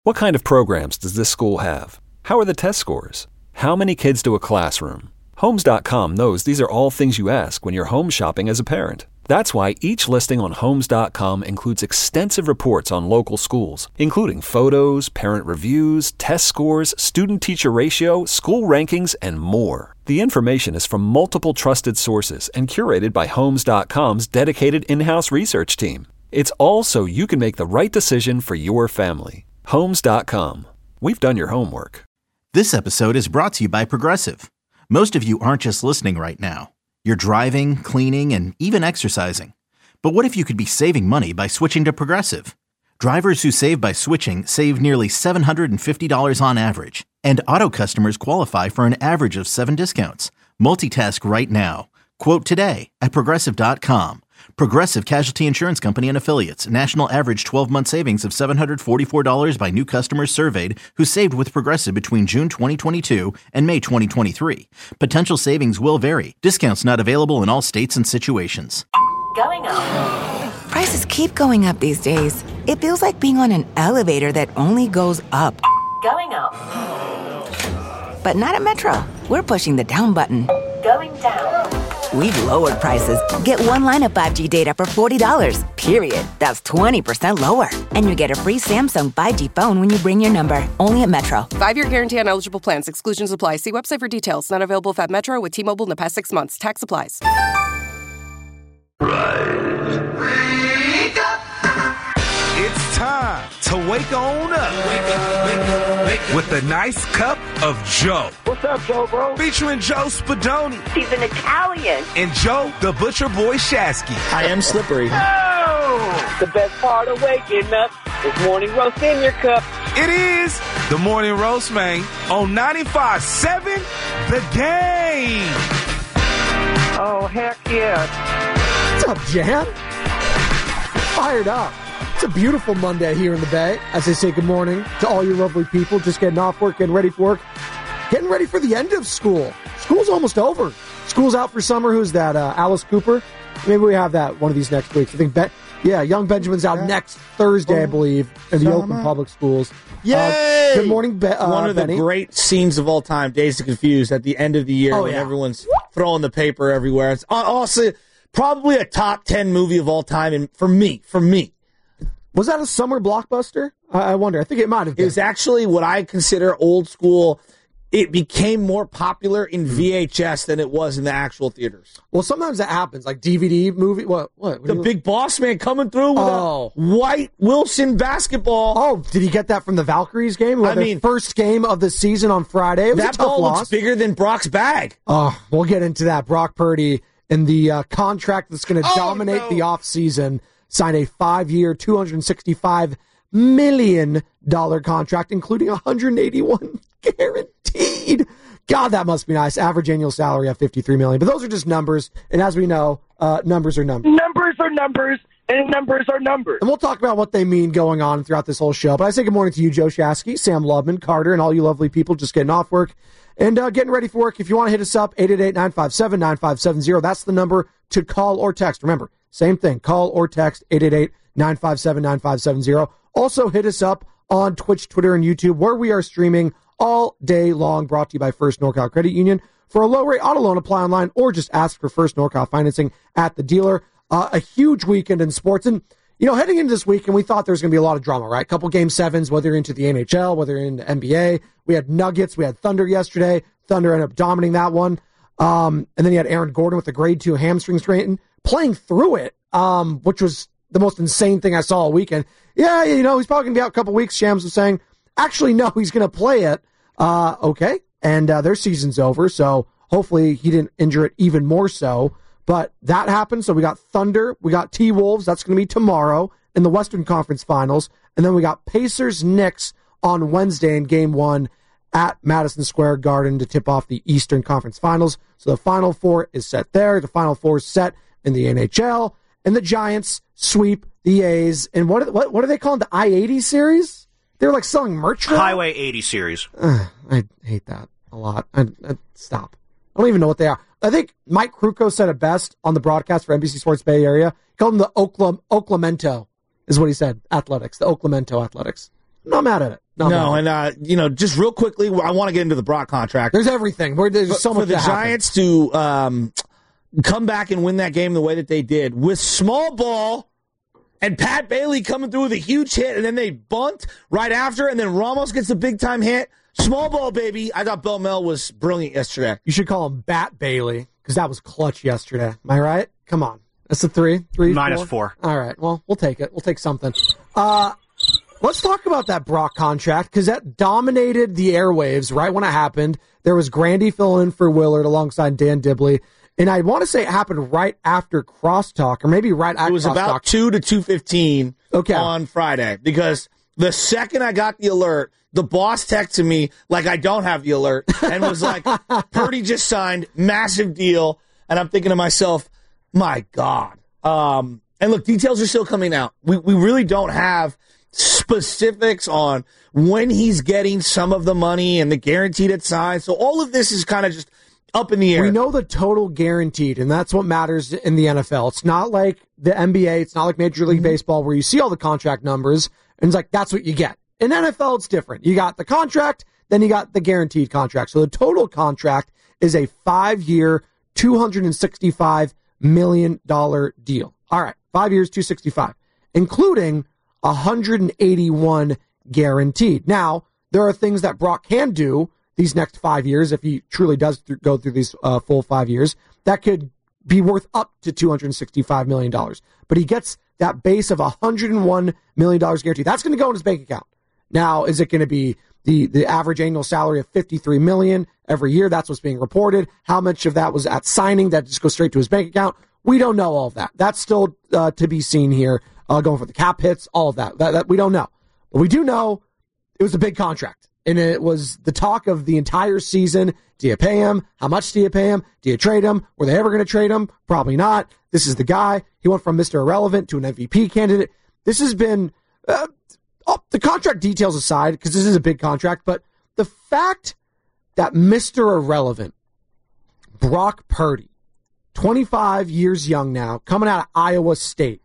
What kind of programs does this school have? How are the test scores? How many kids do a classroom? Homes.com knows these are all things you ask when you're home shopping as a parent. That's why each listing on Homes.com includes extensive reports on local schools, including photos, parent reviews, test scores, student-teacher ratio, school rankings, and more. The information is from multiple trusted sources and curated by Homes.com's dedicated in-house research team. It's all so you can make the right decision for your family. Homes.com. We've done your homework. This episode is brought to you by Progressive. Most of you aren't just listening right now. You're driving, cleaning, and even exercising. But what if you could be saving money by switching to Progressive? Drivers who save by switching save nearly $750 on average. And auto customers qualify for an average of 7 discounts. Multitask right now. Quote today at Progressive.com. Progressive Casualty Insurance Company and Affiliates. National average 12-month savings of $744 by new customers surveyed who saved with Progressive between June 2022 and May 2023. Potential savings will vary. Discounts not available in all states and situations. Going up. Prices keep going up these days. It feels like being on an elevator that only goes up. Going up. But not at Metro. We're pushing the down button. Going down. We've lowered prices. Get one line of 5G data for $40, period. That's 20% lower. And you get a free Samsung 5G phone when you bring your number. Only at Metro. 5-year guarantee on eligible plans. Exclusions apply. See website for details. Not available at Metro with T-Mobile in the past 6 months. Tax applies. Rise. Wake up. It's time to wake on up. Wake up, wake up, wake up. With a nice cup of Joe. What's up, Joe, bro? Featuring Joe Spadoni. He's an Italian. And Joe, the Butcher Boy Shasky. I am slippery. Oh! The best part of waking up is morning roast in your cup. It is the Morning Roast, man, on 95.7 The Game. Oh, heck yeah. What's up, Jan? Fired up. It's a beautiful Monday here in the Bay. As I say good morning to all you lovely people just getting off work, getting ready for work, getting ready for the end of school. School's almost over. School's out for summer. Who's that? Alice Cooper? Maybe we have that one of these next weeks. I think, young Benjamin's out next Thursday, I believe, in the Oakland Public Schools. Yay! Good morning, One of Benny. the great scenes of all time, Dazed and Confused, at the end of the year when everyone's throwing the paper everywhere. It's also probably a top 10 movie of all time, and for me. Was that a summer blockbuster? I wonder. I think it might have been. It was actually what I consider old school. It became more popular in VHS than it was in the actual theaters. Well, sometimes that happens, like DVD movie. What? The Big Boss Man coming through with a white Wilson basketball. Oh, did he get that from the Valkyries game? First game of the season on Friday. It was that a tough ball loss. looks bigger than Brock's bag. Oh, we'll get into that. Brock Purdy and the contract that's going to dominate the offseason. Signed a 5-year, $265 million contract, including $181 guaranteed. God, that must be nice. Average annual salary of $53 million. But those are just numbers. And as we know, numbers are numbers. Numbers are numbers, and numbers are numbers. And we'll talk about what they mean going on throughout this whole show. But I say good morning to you, Joe Shasky, Sam Lubman, Carter, and all you lovely people just getting off work and getting ready for work. If you want to hit us up, 888-957-9570. That's the number to call or text. Remember, same thing. Call or text 888-957-9570. Also hit us up on Twitch, Twitter, and YouTube, where we are streaming all day long, brought to you by First NorCal Credit Union. For a low-rate auto loan, apply online or just ask for First NorCal financing at the dealer. A huge weekend in sports. And, heading into this weekend, we thought there was going to be a lot of drama, right? A couple Game 7s, whether into the NHL, whether in the NBA. We had Nuggets. We had Thunder yesterday. Thunder ended up dominating that one. And then you had Aaron Gordon with a grade 2 hamstring strain, playing through it, which was the most insane thing I saw all weekend. Yeah, he's probably going to be out a couple weeks, Shams was saying. Actually, no, he's going to play it. Okay. And their season's over, so hopefully he didn't injure it even more so. But that happened, so we got Thunder, we got T-Wolves, that's going to be tomorrow in the Western Conference Finals. And then we got Pacers-Knicks on Wednesday in Game 1 at Madison Square Garden to tip off the Eastern Conference Finals. So the Final Four is set there. The Final Four is set in the NHL. And the Giants sweep the A's. And what are they calling the I-80 series? They're like selling merch for Highway 80 series. I hate that a lot. Stop. I don't even know what they are. I think Mike Krukow said it best on the broadcast for NBC Sports Bay Area. He called them the Oaklamento, is what he said. Athletics, the Oaklamento Athletics. not mad at it. And just real quickly, I want to get into the Brock contract. There's everything. There's so much for the Giants to come back and win that game the way that they did with small ball and Pat Bailey coming through with a huge hit, and then they bunt right after, and then Ramos gets a big-time hit. Small ball, baby. I thought Bell Mel was brilliant yesterday. You should call him Bat Bailey, because that was clutch yesterday. Am I right? Come on. That's a 3? -4. All right. Well, we'll take it. We'll take something. Let's talk about that Brock contract, because that dominated the airwaves right when it happened. There was Grandy filling in for Willard alongside Dan Dibley. And I want to say it happened right after crosstalk, or maybe right after. It was about 2 to 2:15 okay. on Friday, because the second I got the alert, the boss texted me like I don't have the alert and was like, Purdy just signed, massive deal. And I'm thinking to myself, my God. And look, details are still coming out. We really don't have specifics on when he's getting some of the money and the guaranteed at signed. So all of this is kind of just up in the air. We know the total guaranteed, and that's what matters in the NFL. It's not like the NBA. It's not like Major League Baseball where you see all the contract numbers, and it's like, that's what you get. In NFL, it's different. You got the contract, then you got the guaranteed contract. So the total contract is a 5-year, $265 million deal. All right, 5 years, $265, including 181 guaranteed. Now, there are things that Brock can do these next 5 years, if he truly does go through these full 5 years, that could be worth up to $265 million. But he gets that base of $101 million guaranteed. That's going to go in his bank account. Now, is it going to be the average annual salary of $53 million every year? That's what's being reported. How much of that was at signing that just goes straight to his bank account? We don't know all of that. That's still to be seen here, going for the cap hits, all of that. That we don't know. But we do know it was a big contract. And it was the talk of the entire season. Do you pay him? How much do you pay him? Do you trade him? Were they ever going to trade him? Probably not. This is the guy. He went from Mr. Irrelevant to an MVP candidate. This has been, the contract details aside, because this is a big contract, but the fact that Mr. Irrelevant, Brock Purdy, 25 years young now, coming out of Iowa State,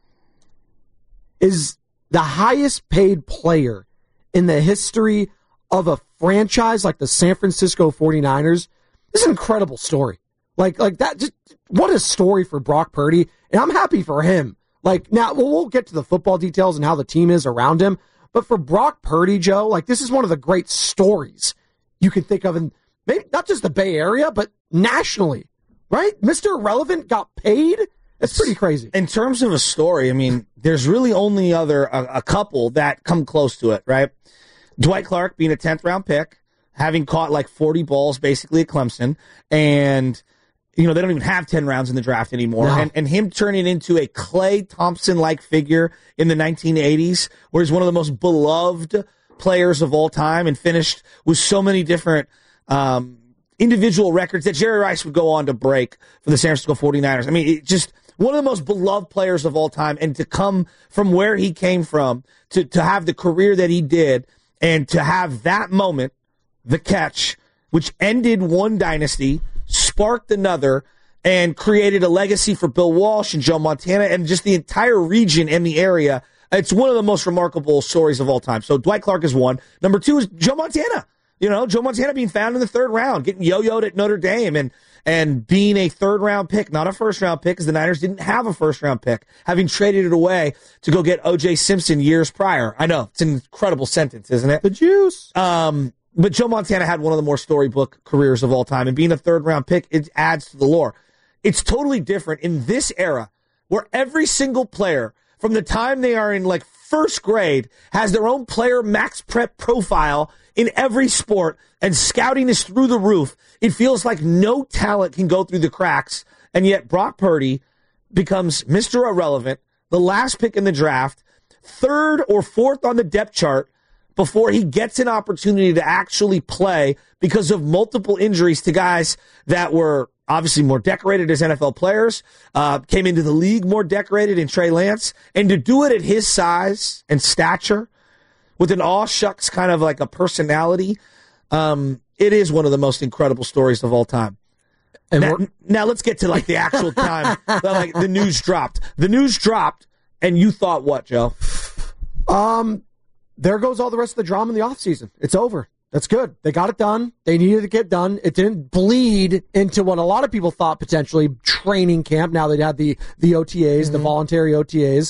is the highest paid player in the history of a franchise like the San Francisco 49ers. This is an incredible story. Like that, just what a story for Brock Purdy. And I'm happy for him. Like, now we'll get to the football details and how the team is around him. But for Brock Purdy, Joe, like, this is one of the great stories you can think of in maybe not just the Bay Area, but nationally, right? Mr. Irrelevant got paid. That's pretty crazy. In terms of a story, I mean, there's really only a couple that come close to it, right? Dwight Clark being a 10th round pick, having caught like 40 balls basically at Clemson, and they don't even have 10 rounds in the draft anymore. No. And him turning into a Klay Thompson-like figure in the 1980s, where he's one of the most beloved players of all time and finished with so many different individual records that Jerry Rice would go on to break for the San Francisco 49ers. I mean, just one of the most beloved players of all time, and to come from where he came from to have the career that he did, and to have that moment, the catch, which ended one dynasty, sparked another, and created a legacy for Bill Walsh and Joe Montana and just the entire region and the area. It's one of the most remarkable stories of all time. So Dwight Clark is one. Number two is Joe Montana. Joe Montana being found in the third round, getting yo-yoed at Notre Dame and being a third-round pick, not a first-round pick, because the Niners didn't have a first-round pick, having traded it away to go get O.J. Simpson years prior. I know, it's an incredible sentence, isn't it? The juice. But Joe Montana had one of the more storybook careers of all time, and being a third-round pick, it adds to the lore. It's totally different in this era, where every single player, from the time they are in like first grade, has their own player max prep profile in every sport, and scouting is through the roof. It feels like no talent can go through the cracks, and yet Brock Purdy becomes Mr. Irrelevant, the last pick in the draft, third or fourth on the depth chart, before he gets an opportunity to actually play because of multiple injuries to guys that were obviously more decorated as NFL players, came into the league more decorated in Trey Lance, and to do it at his size and stature, with an aw-shucks kind of like a personality, it is one of the most incredible stories of all time. And now let's get to like the actual time. Like the news dropped. The news dropped, and you thought what, Joe? there goes all the rest of the drama in the offseason. It's over. That's good. They got it done. They needed to get done. It didn't bleed into what a lot of people thought potentially training camp. Now they'd had the OTAs, the voluntary OTAs.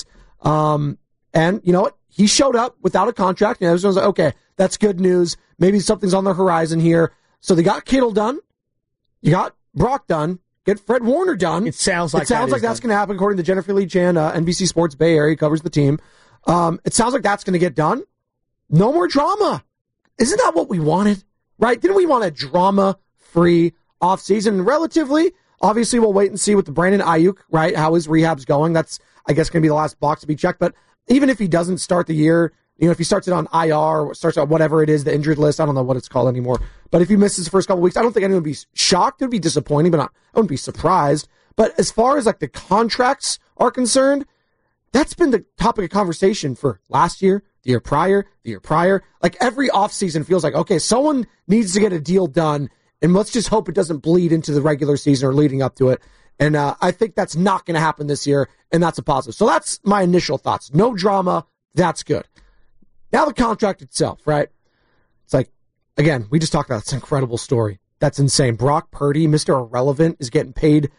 And you know what? He showed up without a contract, and everyone was like, okay, that's good news. Maybe something's on the horizon here. So they got Kittle done. You got Brock done. Get Fred Warner done. It sounds like that's going to happen, according to Jennifer Lee Chan, NBC Sports Bay Area, covers the team. It sounds like that's going to get done. No more drama. Isn't that what we wanted? Right? Didn't we want a drama-free offseason? Relatively. Obviously, we'll wait and see with the Brandon Ayuk, right, how his rehab's going. That's, I guess, going to be the last box to be checked. But even if he doesn't start the year, you know, if he starts it on IR or starts on whatever it is, the injured list, I don't know what it's called anymore. But if he misses the first couple of weeks, I don't think anyone would be shocked. It would be disappointing, but I wouldn't be surprised. But as far as like the contracts are concerned, that's been the topic of conversation for last year, the year prior. Like every offseason feels like, okay, someone needs to get a deal done, and let's just hope it doesn't bleed into the regular season or leading up to it. And I think that's not going to happen this year, and that's a positive. So that's my initial thoughts. No drama. That's good. Now the contract itself, right? It's like, again, we just talked about this incredible story. That's insane. Brock Purdy, Mr. Irrelevant, is getting paid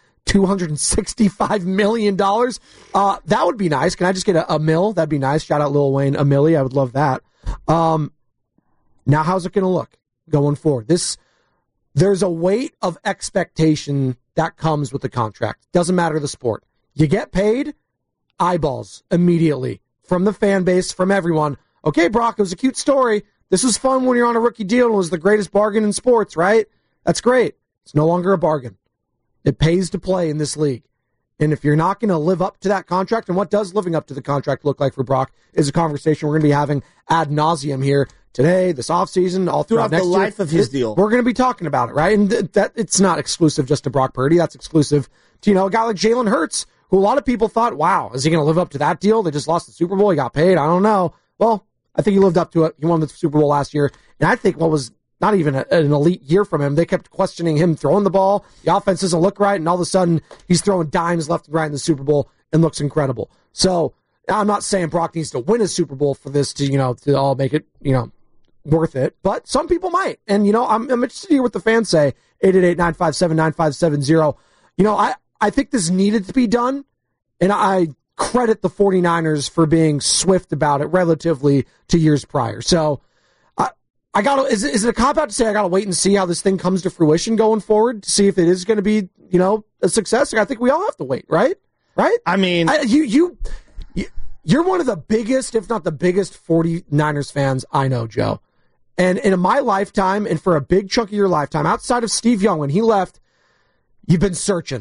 $265 million. That would be nice. Can I just get a mill? That'd be nice. Shout out Lil Wayne, a milli. I would love that. Now, how's it going to look going forward? There's a weight of expectation that comes with the contract. Doesn't matter the sport. You get paid, eyeballs immediately from the fan base, from everyone. Okay, Brock, it was a cute story. This was fun when you're on a rookie deal and it was the greatest bargain in sports, right? That's great. It's no longer a bargain. It pays to play in this league. And if you're not going to live up to that contract, and what does living up to the contract look like for Brock is a conversation we're going to be having ad nauseum here today, this offseason, all throughout next the year. life of his deal. We're going to be talking about it, right? And that it's not exclusive just to Brock Purdy. That's exclusive to, you know, a guy like Jalen Hurts, who a lot of people thought, wow, is he going to live up to that deal? They just lost the Super Bowl. He got paid. I don't know. Well, I think he lived up to it. He won the Super Bowl last year. And I think what was not even an elite year from him, they kept questioning him throwing the ball. The offense doesn't look right. And all of a sudden, he's throwing dimes left and right in the Super Bowl and looks incredible. So I'm not saying Brock needs to win a Super Bowl for this to, you know, to all make it, you know, worth it. But some people might. And, you know, I'm interested to hear what the fans say. 888-957-9570. You know, I think this needed to be done. And I credit the 49ers for being swift about it relatively to years prior. So I got to, is it a cop-out to say I got to wait and see how this thing comes to fruition going forward to see if it is going to be, you know, a success? I think we all have to wait, right? Right? I mean, you're one of the biggest, if not the biggest 49ers fans I know, Joe. And in my lifetime, and for a big chunk of your lifetime, outside of Steve Young, when he left, you've been searching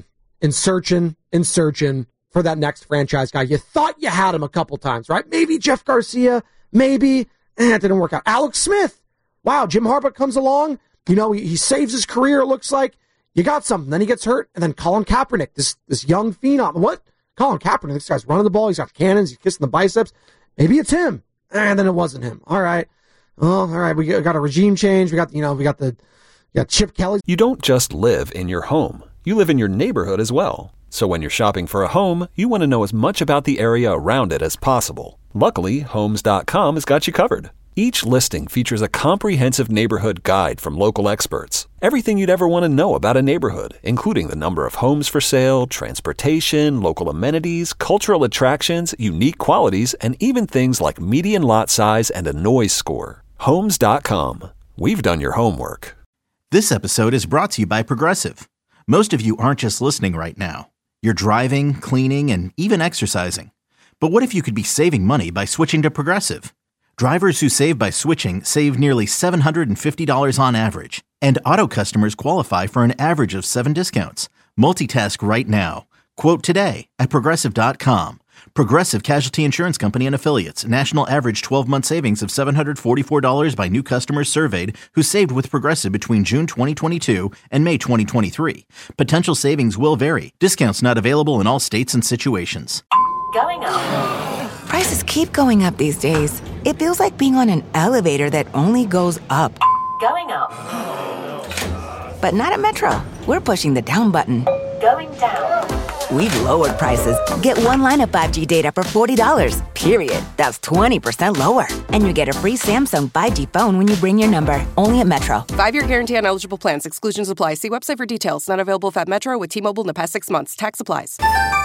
for that next franchise guy. You thought you had him a couple times, right? Maybe Jeff Garcia, maybe. It didn't work out. Alex Smith. Wow, Jim Harbaugh comes along. You know, he saves his career, it looks like. You got something. Then he gets hurt. And then Colin Kaepernick, this young phenom. What? Colin Kaepernick, this guy's running the ball. He's got cannons. He's kissing the biceps. Maybe it's him. And then it wasn't him. All right. Oh, all right. We got a regime change. We got Chip Kelly. You don't just live in your home. You live in your neighborhood as well. So when you're shopping for a home, you want to know as much about the area around it as possible. Luckily, Homes.com has got you covered. Each listing features a comprehensive neighborhood guide from local experts. Everything you'd ever want to know about a neighborhood, including the number of homes for sale, transportation, local amenities, cultural attractions, unique qualities, and even things like median lot size and a noise score. Homes.com. We've done your homework. This episode is brought to you by Progressive. Most of you aren't just listening right now. You're driving, cleaning, and even exercising. But what if you could be saving money by switching to Progressive? Drivers who save by switching save nearly $750 on average. And auto customers qualify for an average of 7 discounts. Multitask right now. Quote today at Progressive.com. Progressive Casualty Insurance Company and Affiliates. National average 12-month savings of $744 by new customers surveyed who saved with Progressive between June 2022 and May 2023. Potential savings will vary. Discounts not available in all states and situations. Going up. Prices keep going up these days. It feels like being on an elevator that only goes up. Going up. But not at Metro. We're pushing the down button. Going down. We've lowered prices. Get one line of 5G data for $40, period. That's 20% lower. And you get a free Samsung 5G phone when you bring your number. Only at Metro. 5-year guarantee on eligible plans. Exclusions apply. See website for details. Not available at Metro with T-Mobile in the past 6 months. Tax applies.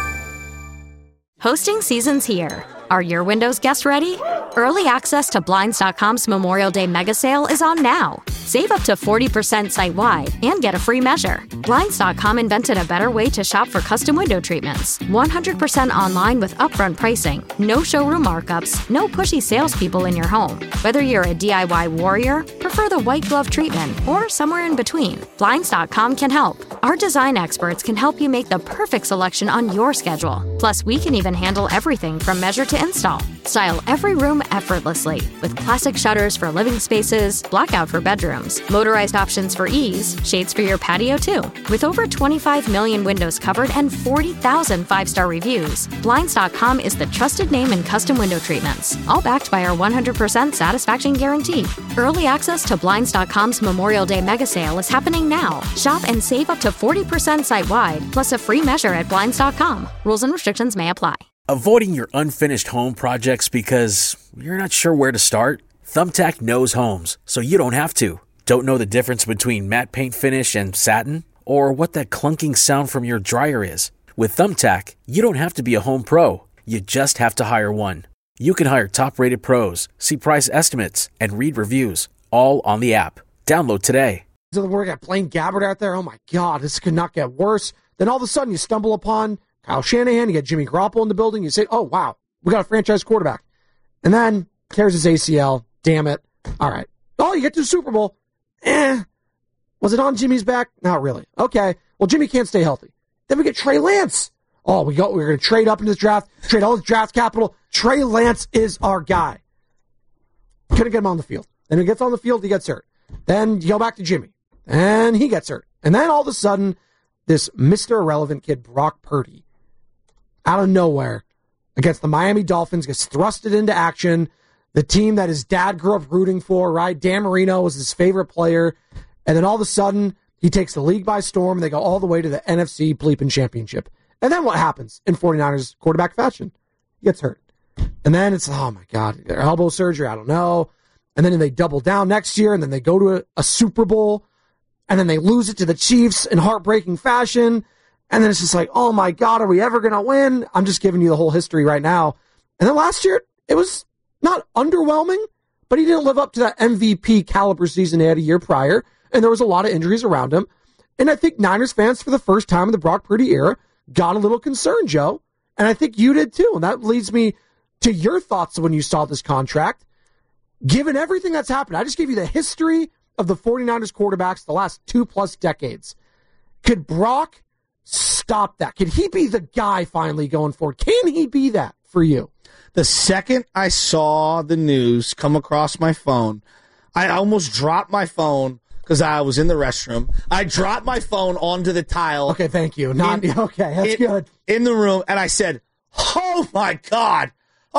Hosting season's here. Are your windows guests ready? Early access to Blinds.com's Memorial Day mega sale is on now. Save up to 40% site-wide and get a free measure. Blinds.com invented a better way to shop for custom window treatments. 100% online with upfront pricing, no showroom markups, no pushy salespeople in your home. Whether you're a DIY warrior, prefer the white glove treatment, or somewhere in between, Blinds.com can help. Our design experts can help you make the perfect selection on your schedule. Plus, we can even handle everything from measure to install. Style every room effortlessly with classic shutters for living spaces, blackout for bedrooms, motorized options for ease, shades for your patio too. With over 25 million windows covered and 40,000 5-star reviews, Blinds.com is the trusted name in custom window treatments, all backed by our 100% satisfaction guarantee. Early access to Blinds.com's Memorial Day mega sale is happening now. Shop and save up to 40% site-wide, plus a free measure at Blinds.com. Rules and restrictions may apply. Avoiding your unfinished home projects because you're not sure where to start? Thumbtack knows homes, so you don't have to. Don't know the difference between matte paint finish and satin? Or what that clunking sound from your dryer is? With Thumbtack, you don't have to be a home pro. You just have to hire one. You can hire top-rated pros, see price estimates, and read reviews, all on the app. Download today. So we got Blaine Gabbert out there. Oh my God, this could not get worse. Then all of a sudden you stumble upon Kyle Shanahan, you get Jimmy Garoppolo in the building, you say, oh wow, we got a franchise quarterback. And then tears his ACL. Damn it. All right. Oh, you get to the Super Bowl. Was it on Jimmy's back? Not really. Okay. Well, Jimmy can't stay healthy. Then we get Trey Lance. Oh, we're going to trade up in this draft, trade all this draft capital. Trey Lance is our guy. Couldn't get him on the field. Then he gets on the field, he gets hurt. Then you go back to Jimmy, and he gets hurt. And then all of a sudden, this Mr. Irrelevant kid, Brock Purdy, out of nowhere, against the Miami Dolphins, gets thrusted into action. The team that his dad grew up rooting for, right? Dan Marino was his favorite player. And then all of a sudden, he takes the league by storm, and they go all the way to the NFC bleeping championship. And then what happens in 49ers quarterback fashion? He gets hurt. And then it's, oh my God, elbow surgery, I don't know. And then they double down next year, and then they go to a Super Bowl, and then they lose it to the Chiefs in heartbreaking fashion. And then it's just like, oh my God, are we ever going to win? I'm just giving you the whole history right now. And then last year, it was not underwhelming, but he didn't live up to that MVP caliber season he had a year prior. And there was a lot of injuries around him. And I think Niners fans, for the first time in the Brock Purdy era, got a little concerned, Joe. And I think you did too. And that leads me to your thoughts when you saw this contract. Given everything that's happened, I just gave you the history of the 49ers quarterbacks the last 2+ decades. Could Brock stop that? Could he be the guy finally going forward? Can he be that for you? The second I saw the news come across my phone, I almost dropped my phone because I was in the restroom. I dropped my phone onto the tile. Okay, thank you. Okay, that's good. In the room, and I said, oh my God,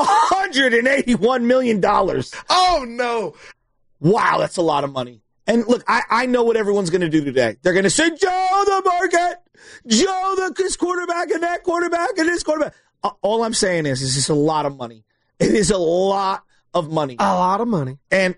$181 million. Oh, no. Wow, that's a lot of money. And look, I know what everyone's going to do today. They're going to say, Joe the market, Joe this quarterback and that quarterback and this quarterback. All I'm saying is it's a lot of money. It is a lot of money. A lot of money. And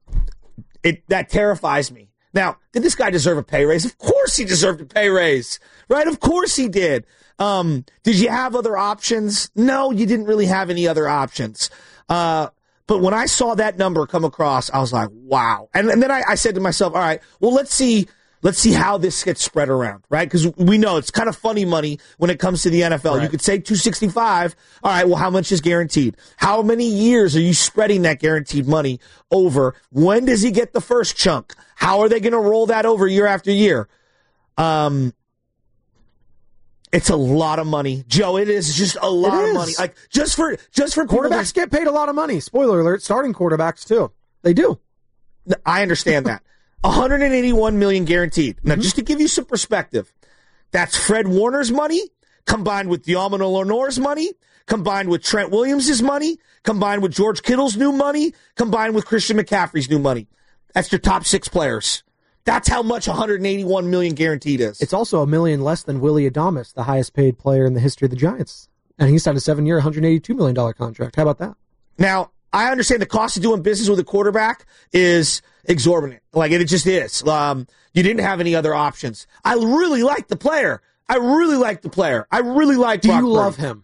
that terrifies me. Now, did this guy deserve a pay raise? Of course he deserved a pay raise, right? Of course he did. Did you have other options? No, you didn't really have any other options. But when I saw that number come across, I was like, wow. And then I said to myself, all right, well, let's see how this gets spread around, right? Because we know it's kind of funny money when it comes to the NFL. Right. You could say 265. All right, well, how much is guaranteed? How many years are you spreading that guaranteed money over? When does he get the first chunk? How are they going to roll that over year after year? It's a lot of money, Joe. It is just a lot of money. Like just for quarterbacks get paid a lot of money. Spoiler alert: starting quarterbacks too. They do. I understand that. 181 million guaranteed. Now, just to give you some perspective, that's Fred Warner's money combined with Diamond Lenoir's money, combined with Trent Williams' money, combined with George Kittle's new money, combined with Christian McCaffrey's new money. That's your top 6 players. That's how much 181 million guaranteed is. It's also $1 million less than Willie Adames, the highest paid player in the history of the Giants. And he signed a 7-year, $182 million contract. How about that? Now, I understand the cost of doing business with a quarterback is exorbitant. Like, it just is. You didn't have any other options. I really like the player. I really like Brock Do you Purdy. love him?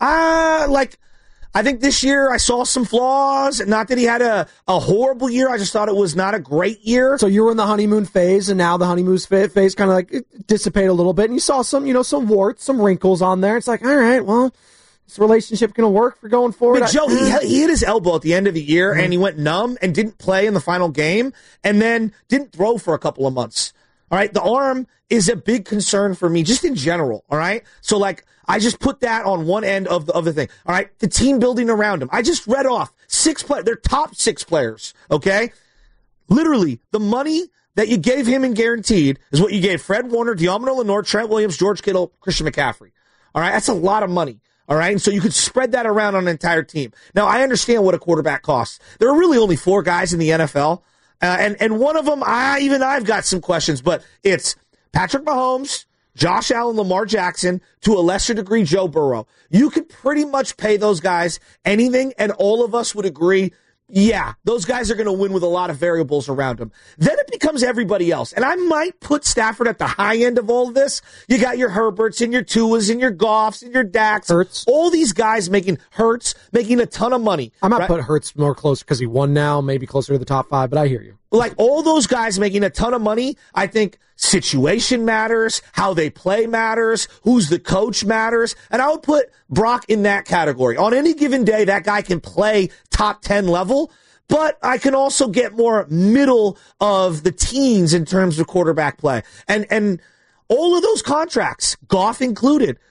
I think this year I saw some flaws. Not that he had a horrible year. I just thought it was not a great year. So you were in the honeymoon phase, and now the honeymoon phase kind of like it dissipated a little bit, and you saw some warts, some wrinkles on there. It's like, all right, well, this relationship going to work for going forward. But Joe, he hit his elbow at the end of the year, and he went numb and didn't play in the final game, and then didn't throw for a couple of months. All right, the arm is a big concern for me, just in general. All right, so like, I just put that on one end of the thing. All right, the team building around him. I just read off 6 players. They're top 6 players. Okay, literally the money that you gave him in guaranteed is what you gave Fred Warner, Diamond Lenore, Trent Williams, George Kittle, Christian McCaffrey. All right, that's a lot of money. All right, and so you could spread that around on an entire team. Now, I understand what a quarterback costs. There are really only 4 guys in the NFL, and one of them, I've got some questions, but it's Patrick Mahomes, Josh Allen, Lamar Jackson, to a lesser degree, Joe Burrow. You could pretty much pay those guys anything, and all of us would agree, yeah, those guys are going to win with a lot of variables around them. Then it becomes everybody else. And I might put Stafford at the high end of all of this. You got your Herberts and your Tuas and your Goffs and your Daks. Hurts. All these guys making a ton of money. I might put Hurts more close because he won now, maybe closer to the top 5, but I hear you. Like, all those guys making a ton of money, I think situation matters, how they play matters, who's the coach matters, and I would put Brock in that category. On any given day, that guy can play top 10 level, but I can also get more middle of the teens in terms of quarterback play. And all of those contracts, Goff included,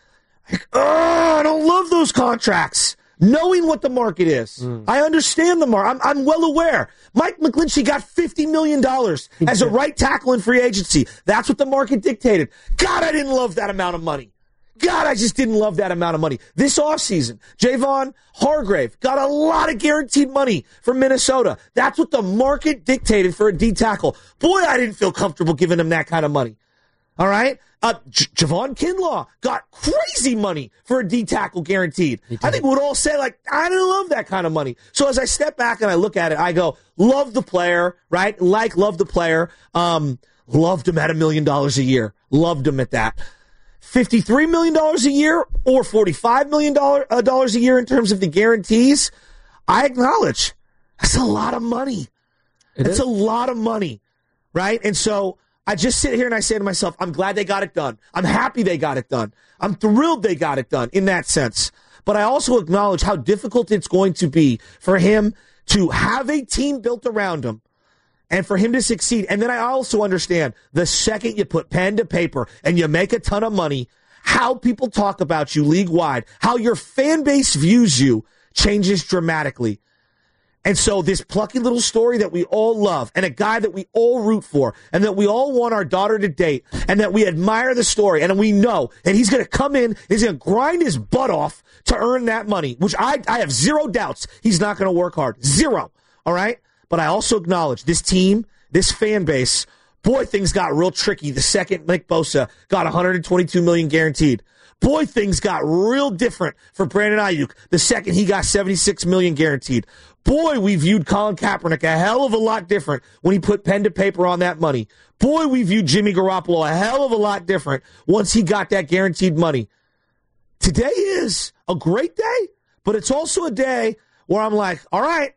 I don't love those contracts. Knowing what the market is. I understand the market. I'm well aware. Mike McGlinchey got $50 million as a right tackle in free agency. That's what the market dictated. God, I didn't love that amount of money. God, I just didn't love that amount of money. This offseason, Javon Hargrave got a lot of guaranteed money from Minnesota. That's what the market dictated for a D tackle. Boy, I didn't feel comfortable giving him that kind of money. All right? Javon Kinlaw got crazy money for a D tackle guaranteed. I think we'd all say, like, I didn't love that kind of money. So as I step back and I look at it, I go, love the player, right? Love the player. Loved him at $1 million a year. Loved him at that. $53 million a year or $45 million a year in terms of the guarantees, I acknowledge that's a lot of money. It's a lot of money, right? And so I just sit here and I say to myself, I'm glad they got it done. I'm happy they got it done. I'm thrilled they got it done in that sense. But I also acknowledge how difficult it's going to be for him to have a team built around him and for him to succeed. And then I also understand the second you put pen to paper and you make a ton of money, how people talk about you league-wide, how your fan base views you changes dramatically. And so this plucky little story that we all love and a guy that we all root for and that we all want our daughter to date and that we admire the story and we know that he's going to come in, he's going to grind his butt off to earn that money, which I have zero doubts he's not going to work hard. Zero. All right? But I also acknowledge this team, this fan base, boy, things got real tricky the second Nick Bosa got $122 million guaranteed. Boy, things got real different for Brandon Ayuk the second he got $76 million guaranteed. Boy, we viewed Colin Kaepernick a hell of a lot different when he put pen to paper on that money. Boy, we viewed Jimmy Garoppolo a hell of a lot different once he got that guaranteed money. Today is a great day, but it's also a day where I'm like, all right,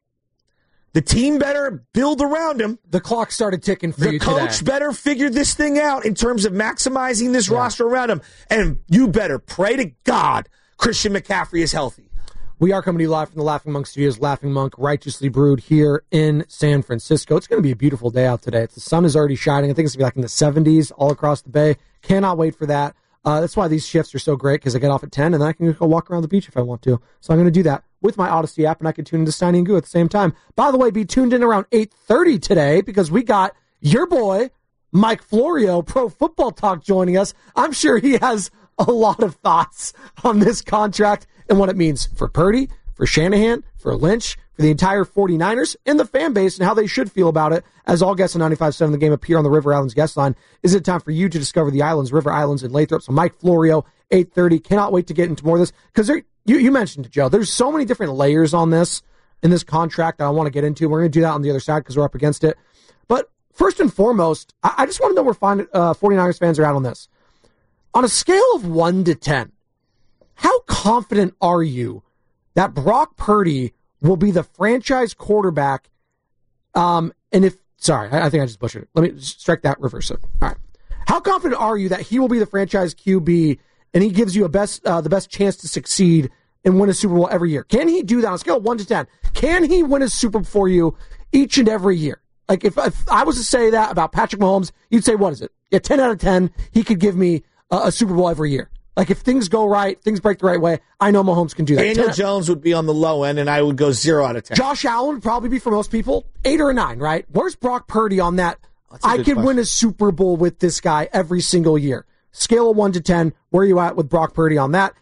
the team better build around him. The clock started ticking for you today. The coach better figure this thing out in terms of maximizing this roster around him. And you better pray to God Christian McCaffrey is healthy. We are coming to you live from the Laughing Monk Studios, Laughing Monk Righteously Brewed here in San Francisco. It's going to be a beautiful day out today. The sun is already shining. I think it's going to be like in the 70s all across the bay. Cannot wait for that. That's why these shifts are so great, because I get off at 10 and then I can go walk around the beach if I want to. So I'm going to do that with my Odyssey app, and I can tune into Steiny and Goo at the same time. By the way, be tuned in around 8:30 today, because we got your boy, Mike Florio, Pro Football Talk, joining us. I'm sure he has a lot of thoughts on this contract and what it means for Purdy, for Shanahan, for Lynch, for for the entire 49ers and the fan base and how they should feel about it, as all guests on 95.7 The Game appear on the River Islands guest line. Is it time for you to discover the islands, River Islands, and Lathrop? So Mike Florio, 8:30. Cannot wait to get into more of this, because you mentioned it, Joe. There's so many different layers on this, in this contract, that I want to get into. We're going to do that on the other side because we're up against it. But first and foremost, I just want to know where 49ers fans are at on this. On a scale of 1 to 10, how confident are you that Brock Purdy will be the franchise quarterback? I think I just butchered it. Let me strike that, reverse it. All right. How confident are you that he will be the franchise QB and he gives you the best chance to succeed and win a Super Bowl every year? Can he do that on a scale of 1 to 10? Can he win a Super Bowl for you each and every year? Like, if I was to say that about Patrick Mahomes, you'd say, what is it? Yeah, 10 out of 10, he could give me a Super Bowl every year. Like, if things go right, things break the right way, I know Mahomes can do that. Daniel Jones would be on the low end, and I would go 0 out of 10. Josh Allen would probably be, for most people, 8 or a 9, right? Where's Brock Purdy on that? I could win a Super Bowl with this guy every single year. Scale of 1 to 10, where are you at with Brock Purdy on that?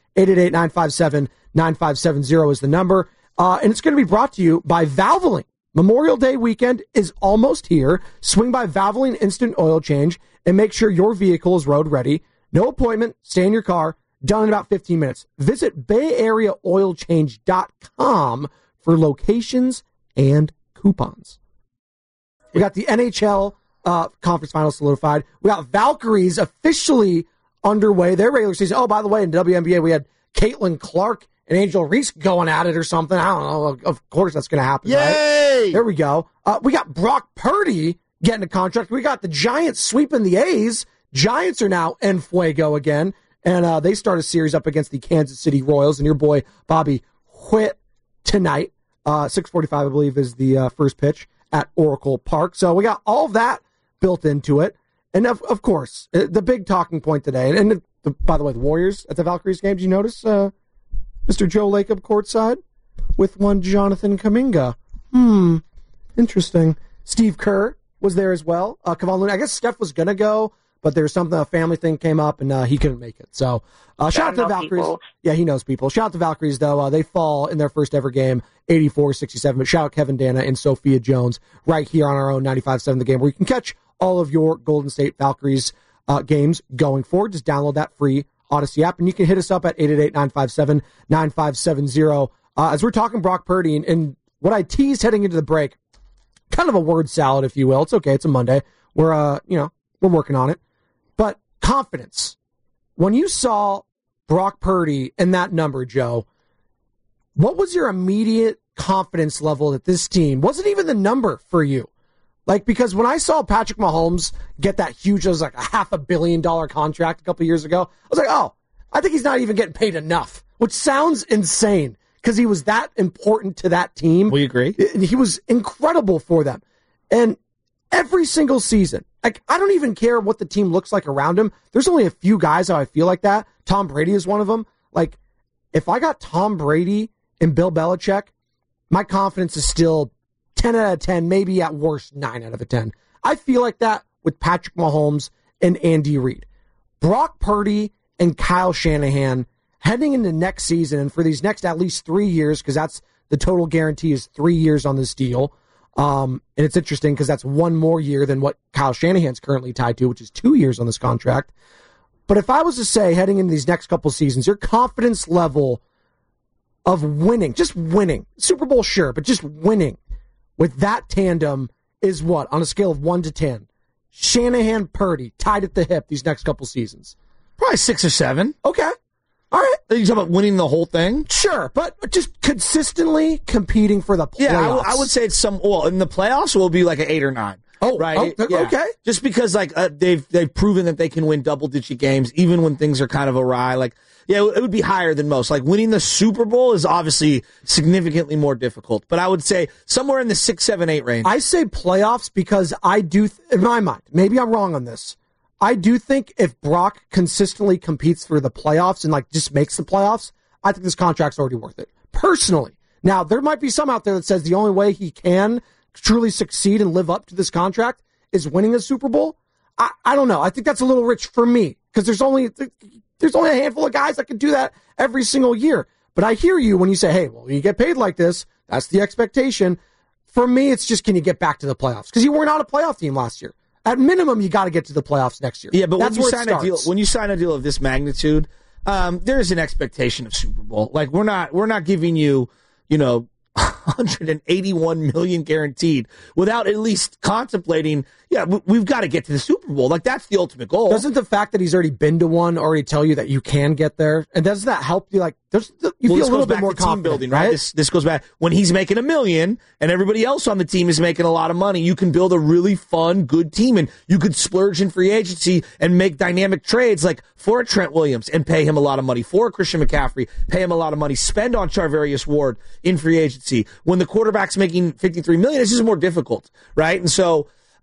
888-957-9570 is the number. And it's going to be brought to you by Valvoline. Memorial Day weekend is almost here. Swing by Valvoline Instant Oil Change and make sure your vehicle is road ready. No appointment, stay in your car, done in about 15 minutes. Visit BayAreaOilChange.com for locations and coupons. We got the NHL conference finals solidified. We got Valkyries officially underway. Their regular season. Oh, by the way, in WNBA, we had Caitlin Clark and Angel Reese going at it or something. I don't know. Of course that's going to happen. Yay! Right? There we go. We got Brock Purdy getting a contract. We got the Giants sweeping the A's. Giants are now en fuego again. And they start a series up against the Kansas City Royals. And your boy, Bobby Witt, tonight. 6:45, I believe, is the first pitch at Oracle Park. So we got all of that built into it. And of course, the big talking point today. And by the way, the Warriors at the Valkyries game, did you notice Mr. Joe Lacob courtside with one Jonathan Kuminga? Interesting. Steve Kerr was there as well. Kevon Looney. I guess Steph was going to go, but there's a family thing came up, and he couldn't make it. So shout out to the Valkyries. People. Yeah, he knows people. Shout out to the Valkyries, though. They fall in their first ever game, 84-67. But shout out Kevin Dana and Sophia Jones right here on our own 95.7 The Game, where you can catch all of your Golden State Valkyries games going forward. Just download that free Odyssey app, and you can hit us up at 888-957-9570. As we're talking Brock Purdy, and what I teased heading into the break, kind of a word salad, if you will. It's okay. It's a Monday. We're working on it. But confidence. When you saw Brock Purdy and that number, Joe, what was your immediate confidence level that this team wasn't even the number for you? Like, because when I saw Patrick Mahomes get that huge, it was like a $500 million contract a couple years ago, I was like, oh, I think he's not even getting paid enough, which sounds insane because he was that important to that team. We agree. He was incredible for them. And every single season, like, I don't even care what the team looks like around him. There's only a few guys how I feel like that. Tom Brady is one of them. Like, if I got Tom Brady and Bill Belichick, my confidence is still 10 out of 10, maybe at worst 9 out of 10. I feel like that with Patrick Mahomes and Andy Reid. Brock Purdy and Kyle Shanahan heading into next season and for these next at least 3 years, because that's the total guarantee is 3 years on this deal. And it's interesting because that's one more year than what Kyle Shanahan's currently tied to, which is 2 years on this contract. But if I was to say heading into these next couple seasons, your confidence level of winning, just winning, Super Bowl, sure, but just winning with that tandem is what? On a scale of 1 to 10. Shanahan, Purdy, tied at the hip these next couple seasons. Probably 6 or 7. Okay. All right. Are you talking about winning the whole thing? Sure, but just consistently competing for the playoffs. Yeah, I would say it's in the playoffs will be like an 8 or 9. Oh, right. Oh, yeah. Okay. Just because they've proven that they can win double-digit games even when things are kind of awry. Like, yeah, it would be higher than most. Like, winning the Super Bowl is obviously significantly more difficult. But I would say somewhere in the 6, 7, 8 range. I say playoffs because I do, in my mind, maybe I'm wrong on this. I do think if Brock consistently competes for the playoffs and just makes the playoffs, I think this contract's already worth it. Personally. Now, there might be some out there that says the only way he can truly succeed and live up to this contract is winning a Super Bowl. I don't know. I think that's a little rich for me because there's only a handful of guys that can do that every single year. But I hear you when you say, hey, well, you get paid like this, That's the expectation. For me, it's just, can you get back to the playoffs? Because you were not a playoff team last year. At minimum, you got to get to the playoffs next year. Yeah, but that's when you sign a deal of this magnitude, there is an expectation of Super Bowl. Like, we're not giving you, 181 million guaranteed without at least contemplating, we've got to get to the Super Bowl. Like, that's the ultimate goal. Doesn't the fact that he's already been to one already tell you that you can get there? And doesn't that help you? Like, you feel a little bit more confident, team building, right? This goes back when he's making $1 million and everybody else on the team is making a lot of money. You can build a really fun, good team, and you could splurge in free agency and make dynamic trades, like for a Trent Williams and pay him a lot of money, for a Christian McCaffrey, pay him a lot of money, spend on Charvarius Ward in free agency. When the quarterback's making $53 million, it's just more difficult, right? And so,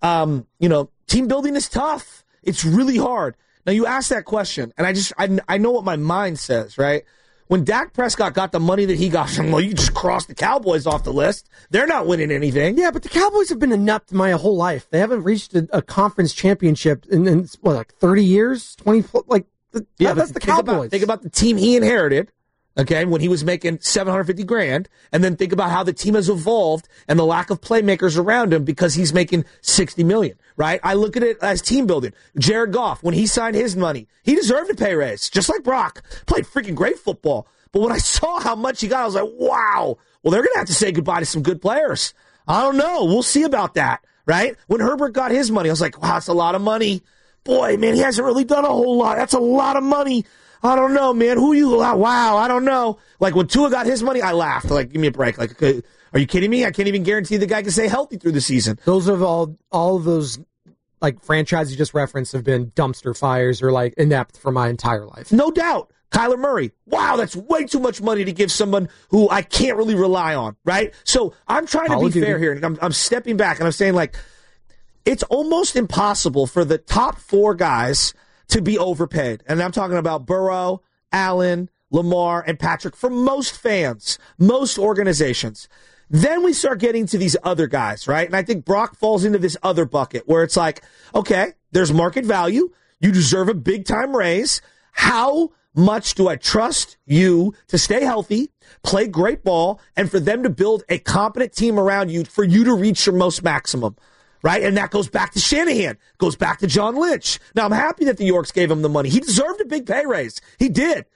team building is tough. It's really hard. Now, you ask that question, and I know what my mind says, right? When Dak Prescott got the money that he got, well, you just crossed the Cowboys off the list. They're not winning anything. Yeah, but the Cowboys have been inept my whole life. They haven't reached a conference championship in 30 years? 20, that's the Cowboys. Think about the team he inherited. Okay, when he was making $750,000, and then think about how the team has evolved and the lack of playmakers around him because he's making $60 million, right? I look at it as team building. Jared Goff, when he signed his money, he deserved a pay raise, just like Brock. Played freaking great football. But when I saw how much he got, I was like, wow, well, they're going to have to say goodbye to some good players. I don't know. We'll see about that, right? When Herbert got his money, I was like, wow, that's a lot of money. Boy, man, he hasn't really done a whole lot. That's a lot of money. I don't know, man. Wow, I don't know. Like, when Tua got his money, I laughed. Like, give me a break. Like, are you kidding me? I can't even guarantee the guy can stay healthy through the season. Those are all of those, like, franchises you just referenced have been dumpster fires or, like, inept for my entire life. No doubt. Kyler Murray. Wow, that's way too much money to give someone who I can't really rely on, right? So I'm trying to be fair here, and I'm stepping back, and I'm saying, like, it's almost impossible for the top 4 guys to be overpaid. And I'm talking about Burrow, Allen, Lamar, and Patrick for most fans, most organizations. Then we start getting to these other guys, right? And I think Brock falls into this other bucket where it's like, okay, there's market value. You deserve a big-time raise. How much do I trust you to stay healthy, play great ball, and for them to build a competent team around you for you to reach your most maximum? Right? And that goes back to Shanahan, goes back to John Lynch. Now, I'm happy that the Yorks gave him the money. He deserved a big pay raise. He did.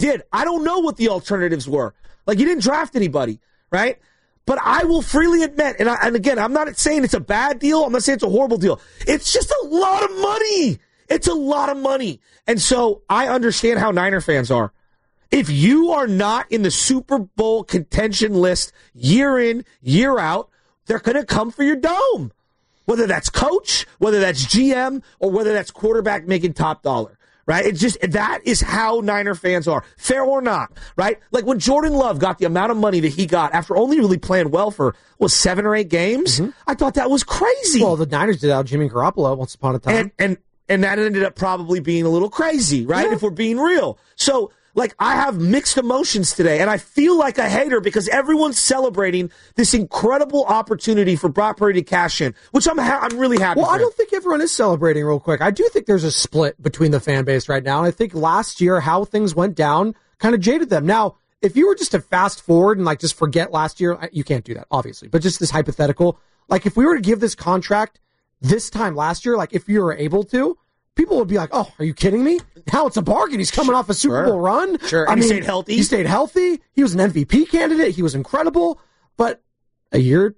I don't know what the alternatives were. Like, he didn't draft anybody, right? But I will freely admit, and again, I'm not saying it's a bad deal. I'm not saying it's a horrible deal. It's just a lot of money. It's a lot of money. And so I understand how Niner fans are. If you are not in the Super Bowl contention list year in, year out, they're going to come for your dome. Whether that's coach, whether that's GM, or whether that's quarterback making top dollar, right? It's just, that is how Niner fans are, fair or not, right? Like when Jordan Love got the amount of money that he got after only really playing well for, 7 or 8 games, I thought that was crazy. Well, the Niners did out Jimmy Garoppolo once upon a time. And that ended up probably being a little crazy, right? Yeah. If we're being real. So, like, I have mixed emotions today, and I feel like a hater because everyone's celebrating this incredible opportunity for Brock Purdy to cash in, which I'm really happy for. Well, I don't think everyone is celebrating real quick. I do think there's a split between the fan base right now, and I think last year how things went down kind of jaded them. Now, if you were just to fast forward and, like, just forget last year, you can't do that, obviously, but just this hypothetical, like, if we were to give this contract this time last year, like, if you were able to, people would be like, oh, are you kidding me? Now it's a bargain. He's coming off a Super Bowl run. Sure. And he stayed healthy. He stayed healthy. He was an MVP candidate. He was incredible. But a year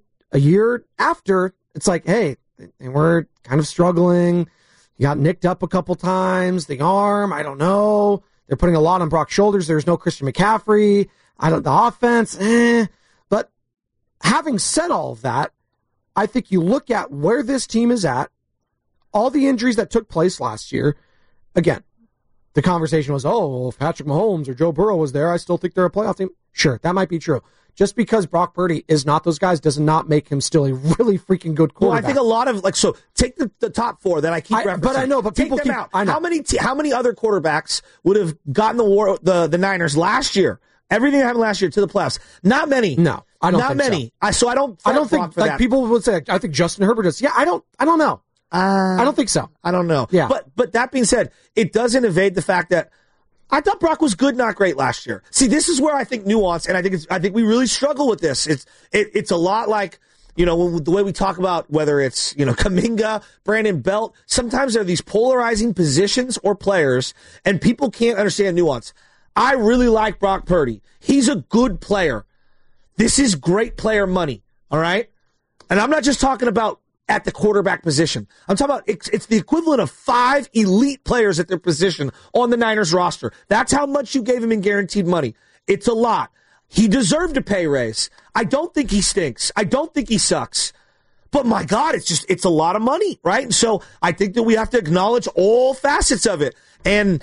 after, it's like, hey, and we're kind of struggling. He got nicked up a couple times. The arm, I don't know. They're putting a lot on Brock's shoulders. There's no Christian McCaffrey. The offense, But having said all of that, I think you look at where this team is at, all the injuries that took place last year. Again, the conversation was, well, if Patrick Mahomes or Joe Burrow was there, I still think they're a playoff team. Sure, that might be true. Just because Brock Purdy is not those guys does not make him still a really freaking good quarterback. Well, I think a lot of, so take the top 4 that I keep referencing. But I know, but people take them out. I know. How many other quarterbacks would have gotten the Niners last year? Everything that happened last year to the playoffs. Not many. No, I don't think so. Not many. So I don't think, for like, that. People would say, I think Justin Herbert is. Yeah, I don't know. I don't think so. I don't know. Yeah. But that being said, it doesn't evade the fact that I thought Brock was good, not great last year. See, this is where I think nuance, and I think we really struggle with this. It's a lot like, the way we talk about whether it's, Kuminga, Brandon Belt. Sometimes there are these polarizing positions or players, and people can't understand nuance. I really like Brock Purdy. He's a good player. This is great player money, all right? And I'm not just talking about at the quarterback position. I'm talking about it's the equivalent of 5 elite players at their position on the Niners roster. That's how much you gave him in guaranteed money. It's a lot. He deserved a pay raise. I don't think he stinks. I don't think he sucks. But my God, it's a lot of money, right? And so I think that we have to acknowledge all facets of it. And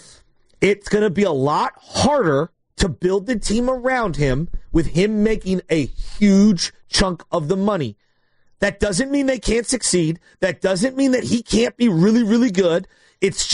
it's going to be a lot harder to build the team around him with him making a huge chunk of the money. That doesn't mean they can't succeed. That doesn't mean that he can't be really, really good. It's